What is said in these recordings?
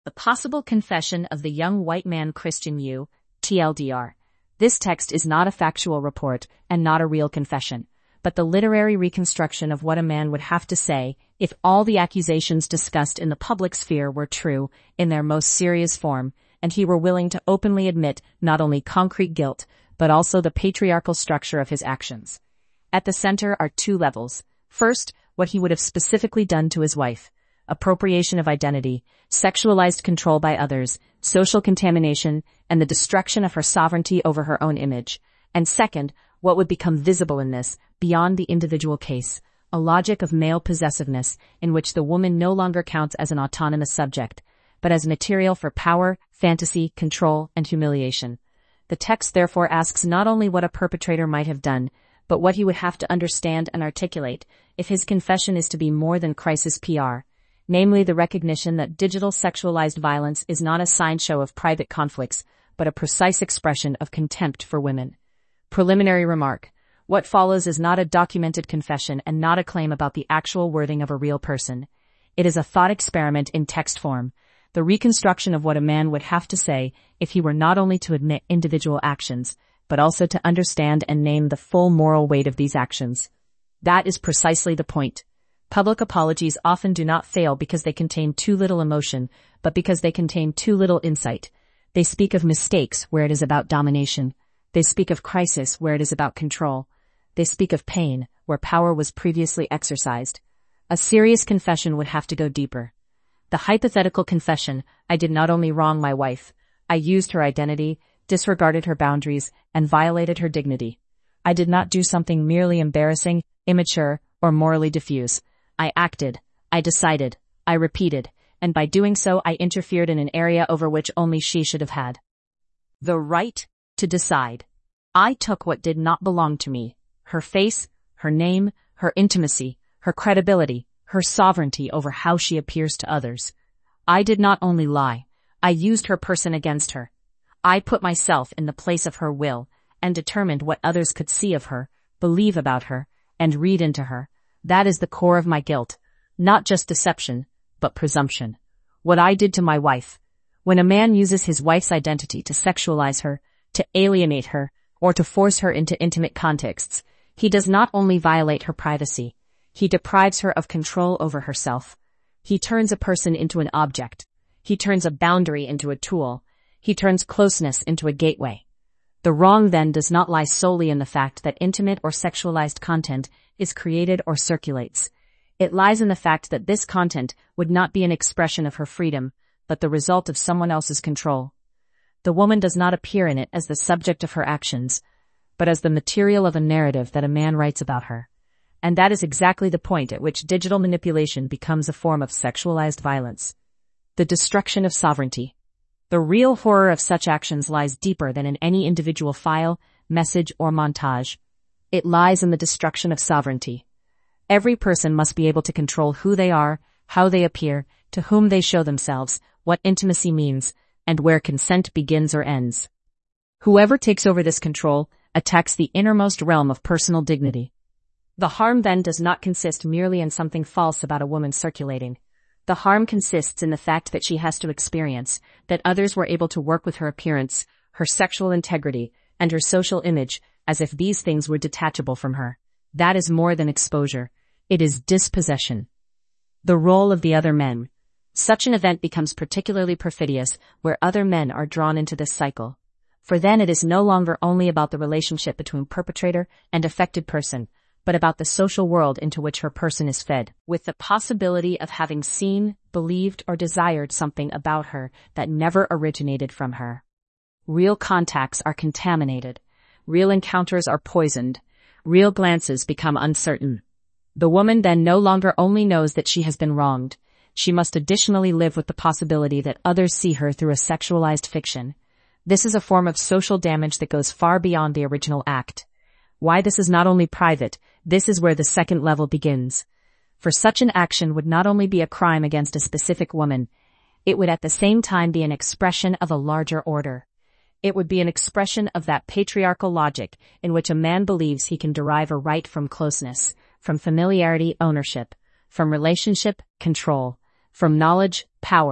The Possible Confession of the Young White Man Christian Yu, TLDR. This text is not a factual report and not a real confession, but the literary reconstruction of what a man would have to say if all the accusations discussed in the public sphere were true in their most serious form, and he were willing to openly admit not only concrete guilt, but also the patriarchal structure of his actions. At the center are two levels. First, what he would have specifically done to his wife. Appropriation of identity, sexualized control by others, social contamination, and the destruction of her sovereignty over her own image. And second, what would become visible in this, beyond the individual case, a logic of male possessiveness in which the woman no longer counts as an autonomous subject, but as material for power, fantasy, control, and humiliation. The text therefore asks not only what a perpetrator might have done, but what he would have to understand and articulate if his confession is to be more than crisis PR. Namely the recognition that digital sexualized violence is not a sideshow of private conflicts, but a precise expression of contempt for women. Preliminary remark. What follows is not a documented confession and not a claim about the actual wording of a real person. It is a thought experiment in text form, the reconstruction of what a man would have to say if he were not only to admit individual actions, but also to understand and name the full moral weight of these actions. That is precisely the point. Public apologies often do not fail because they contain too little emotion, but because they contain too little insight. They speak of mistakes where it is about domination. They speak of crisis where it is about control. They speak of pain where power was previously exercised. A serious confession would have to go deeper. The hypothetical confession, I did not only wrong my wife, I used her identity, disregarded her boundaries, and violated her dignity. I did not do something merely embarrassing, immature, or morally diffuse. I acted, I decided, I repeated, and by doing so I interfered in an area over which only she should have had the right to decide. I took what did not belong to me, her face, her name, her intimacy, her credibility, her sovereignty over how she appears to others. I did not only lie, I used her person against her. I put myself in the place of her will and determined what others could see of her, believe about her, and read into her. That is the core of my guilt. Not just deception, but presumption. What I did to my wife. When a man uses his wife's identity to sexualize her, to alienate her, or to force her into intimate contexts, he does not only violate her privacy, he deprives her of control over herself. He turns a person into an object. He turns a boundary into a tool. He turns closeness into a gateway. The wrong then does not lie solely in the fact that intimate or sexualized content is created or circulates. It lies in the fact that this content would not be an expression of her freedom, but the result of someone else's control. The woman does not appear in it as the subject of her actions, but as the material of a narrative that a man writes about her. And that is exactly the point at which digital manipulation becomes a form of sexualized violence. The destruction of sovereignty. The real horror of such actions lies deeper than in any individual file, message, or montage. It lies in the destruction of sovereignty. Every person must be able to control who they are, how they appear, to whom they show themselves, what intimacy means, and where consent begins or ends. Whoever takes over this control attacks the innermost realm of personal dignity. The harm then does not consist merely in something false about a woman circulating. The harm consists in the fact that she has to experience that others were able to work with her appearance, her sexual integrity, and her social image as if these things were detachable from her. That is more than exposure. It is dispossession. The role of the other men. Such an event becomes particularly perfidious where other men are drawn into this cycle. For then it is no longer only about the relationship between perpetrator and affected person, but about the social world into which her person is fed, with the possibility of having seen, believed, or desired something about her that never originated from her. Real contacts are contaminated. Real encounters are poisoned. Real glances become uncertain. The woman then no longer only knows that she has been wronged. She must additionally live with the possibility that others see her through a sexualized fiction. This is a form of social damage that goes far beyond the original act. Why this is not only private, this is where the second level begins. For such an action would not only be a crime against a specific woman, it would at the same time be an expression of a larger order. It would be an expression of that patriarchal logic in which a man believes he can derive a right from closeness, from familiarity, ownership, from relationship, control, from knowledge, power,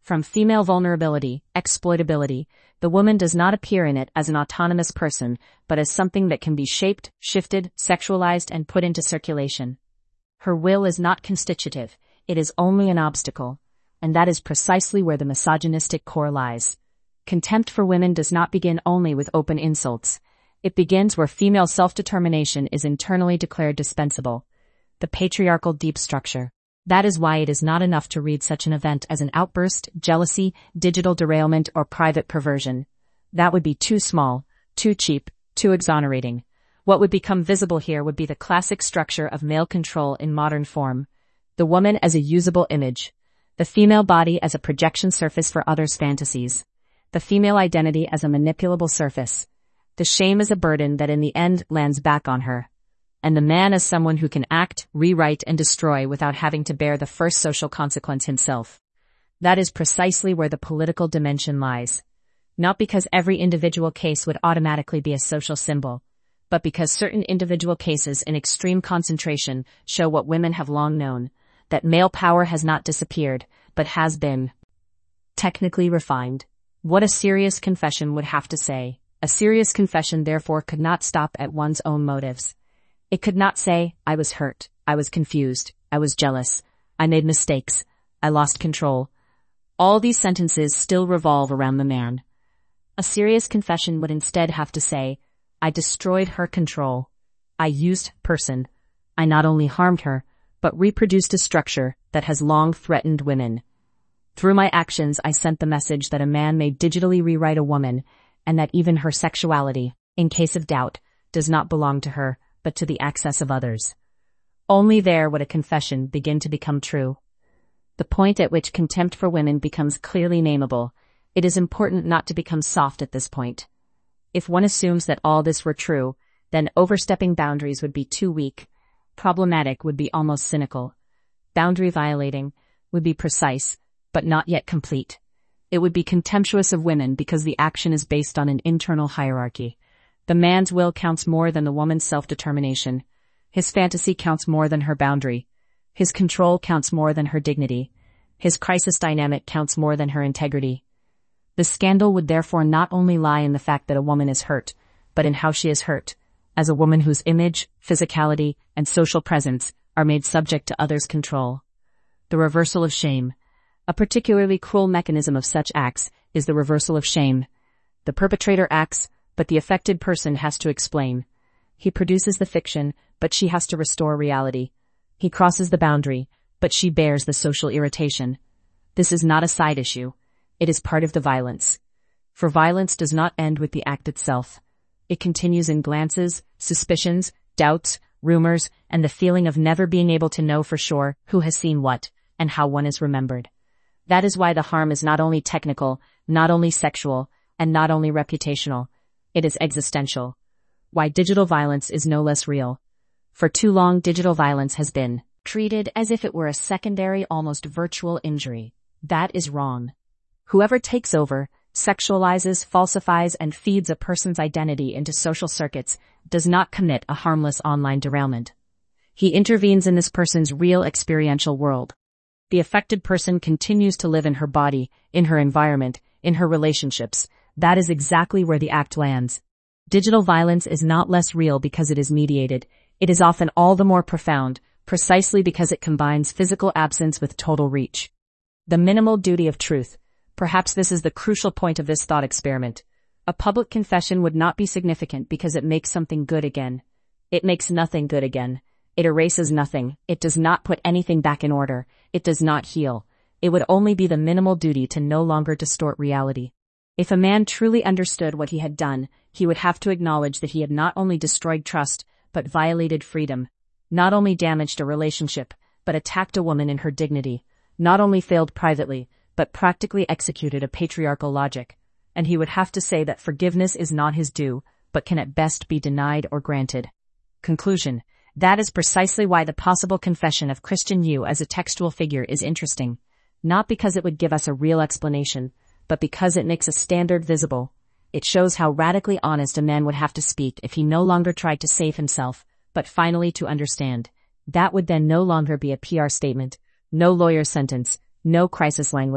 From female vulnerability, exploitability, the woman does not appear in it as an autonomous person, but as something that can be shaped, shifted, sexualized, and put into circulation. Her will is not constitutive, it is only an obstacle. And that is precisely where the misogynistic core lies. Contempt for women does not begin only with open insults. It begins where female self-determination is internally declared dispensable. The patriarchal deep structure. That is why it is not enough to read such an event as an outburst, jealousy, digital derailment, or private perversion. That would be too small, too cheap, too exonerating. What would become visible here would be the classic structure of male control in modern form. The woman as a usable image. The female body as a projection surface for others' fantasies. The female identity as a manipulable surface. The shame as a burden that in the end lands back on her. And the man as someone who can act, rewrite, and destroy without having to bear the first social consequence himself. That is precisely where the political dimension lies. Not because every individual case would automatically be a social symbol, but because certain individual cases in extreme concentration show what women have long known, that male power has not disappeared, but has been technically refined. What a serious confession would have to say. A serious confession therefore could not stop at one's own motives. It could not say, I was hurt, I was confused, I was jealous, I made mistakes, I lost control. All these sentences still revolve around the man. A serious confession would instead have to say, I destroyed her control. I used person. I not only harmed her, but reproduced a structure that has long threatened women. Through my actions, I sent the message that a man may digitally rewrite a woman, and that even her sexuality, in case of doubt, does not belong to her, but to the access of others. Only there would a confession begin to become true. The point at which contempt for women becomes clearly nameable. It is important not to become soft at this point. If one assumes that all this were true, then overstepping boundaries would be too weak. Problematic would be almost cynical. Boundary violating would be precise, but not yet complete. It would be contemptuous of women because the action is based on an internal hierarchy. The man's will counts more than the woman's self-determination. His fantasy counts more than her boundary. His control counts more than her dignity. His crisis dynamic counts more than her integrity. The scandal would therefore not only lie in the fact that a woman is hurt, but in how she is hurt, as a woman whose image, physicality, and social presence are made subject to others' control. The reversal of shame. A particularly cruel mechanism of such acts is the reversal of shame. The perpetrator acts, but the affected person has to explain. He produces the fiction, but she has to restore reality. He crosses the boundary, but she bears the social irritation. This is not a side issue. It is part of the violence. For violence does not end with the act itself. It continues in glances, suspicions, doubts, rumors, and the feeling of never being able to know for sure who has seen what, and how one is remembered. That is why the harm is not only technical, not only sexual, and not only reputational. It is existential. Why digital violence is no less real. For too long, digital violence has been treated as if it were a secondary, almost virtual injury. That is wrong. Whoever takes over, sexualizes, falsifies, and feeds a person's identity into social circuits does not commit a harmless online derailment. He intervenes in this person's real experiential world. The affected person continues to live in her body, in her environment, in her relationships. That is exactly where the act lands. Digital violence is not less real because it is mediated. It is often all the more profound, precisely because it combines physical absence with total reach. The minimal duty of truth. Perhaps this is the crucial point of this thought experiment. A public confession would not be significant because it makes something good again. It makes nothing good again. It erases nothing. It does not put anything back in order. It does not heal. It would only be the minimal duty to no longer distort reality. If a man truly understood what he had done, he would have to acknowledge that he had not only destroyed trust, but violated freedom. Not only damaged a relationship, but attacked a woman in her dignity. Not only failed privately, but practically executed a patriarchal logic. And he would have to say that forgiveness is not his due, but can at best be denied or granted. Conclusion. That is precisely why the possible confession of Christian Yu as a textual figure is interesting. Not because it would give us a real explanation, but because it makes a standard visible. It shows how radically honest a man would have to speak if he no longer tried to save himself, but finally to understand. That would then no longer be a PR statement, no lawyer's sentence, no crisis language,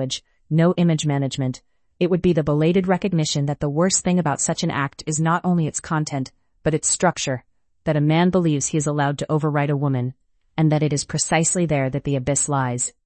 no image management. It would be the belated recognition that the worst thing about such an act is not only its content, but its structure, that a man believes he is allowed to override a woman, and that it is precisely there that the abyss lies.